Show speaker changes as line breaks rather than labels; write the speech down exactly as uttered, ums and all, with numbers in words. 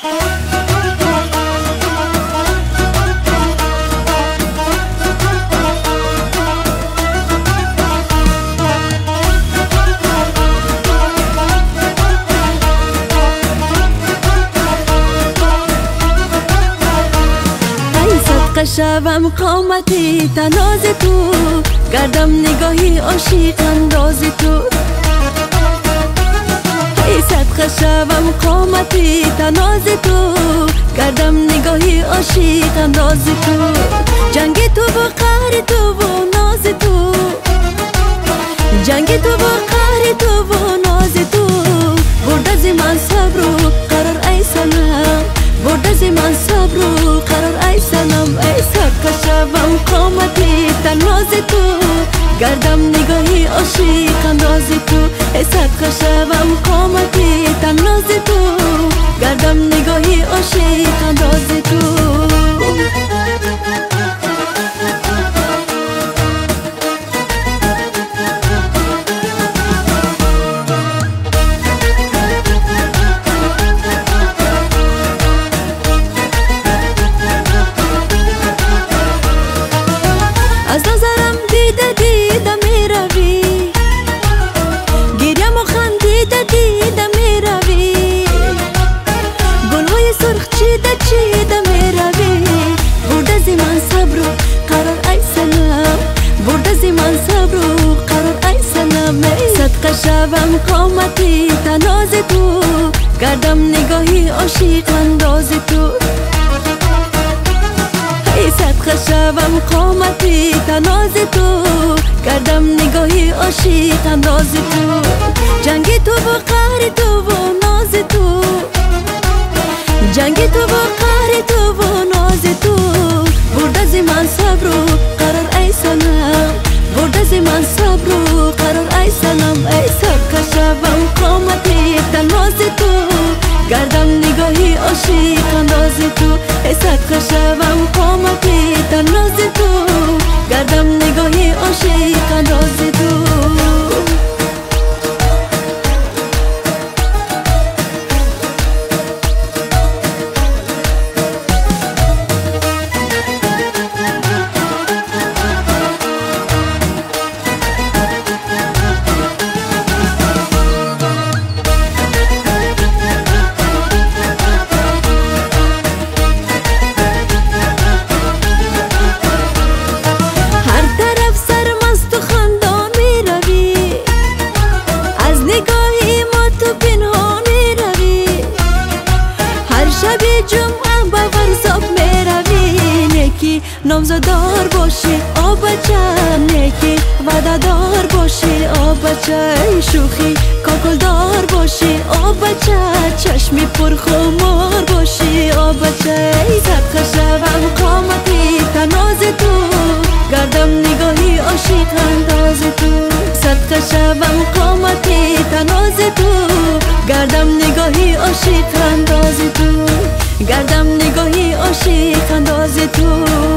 شوم قامتی تناز تو، گردم نگاهی عاشق انداز تو. ای صدقه شوم قامتی تناز تو، گردم نگاهی عاشق انداز تو. جنگ تو با قهر تو و ناز تو، جنگ تو با قهر تو و ناز تو. برد از من صبر و قرار ای سنم، برد از من صبر و قرار ای سنم. ای صدقه شوم قامتی تناز تو، گردم نگاهی عاشق انداز تو. ای صدقه شوم قامتی تناز تو، گردم نگاهی عاشق انداز تو. از نظرم دیده دیده می روی، گریم و خندیده دیده می روی. گلهای سرخ چیده چیده می روی. برد از من صبر و قرار ای سنم، برد از من صبر و قرار ای سنم. ای صدقه شوم قامتی تناز تو، گردم نگاهی عاشق انداز تو. ای صدقه شوم قامتی تناز تو، گردم نگاهی عاشق انداز تو. جنگ تو با قهر تو و ناز تو، جنگ تو با قهر تو و ناز تو. برد از من صبر و قرار ای سنم، برد از من صبر و قرار ای سنم. ای صدقه شوم قامتی تناز تو، گردم نگاهی عاشق انداز تو. ای صدقه شوم قامتی تناز تو، گردم نگاهی عاشق انداز تو. نامزدار باشی آ بچه، نیکی وعده‌دار باشی آ بچه. شوخی کاکلدار باشی آ بچه، چشمی پرخمار باشی آ بچه. صدقه شوم قامتی تناز تو، گردم نگاهی عاشق انداز تو. صدقه شوم قامتی تناز تو، گردم نگاهی عاشق انداز تو، گردم نگاهی عاشق انداز تو.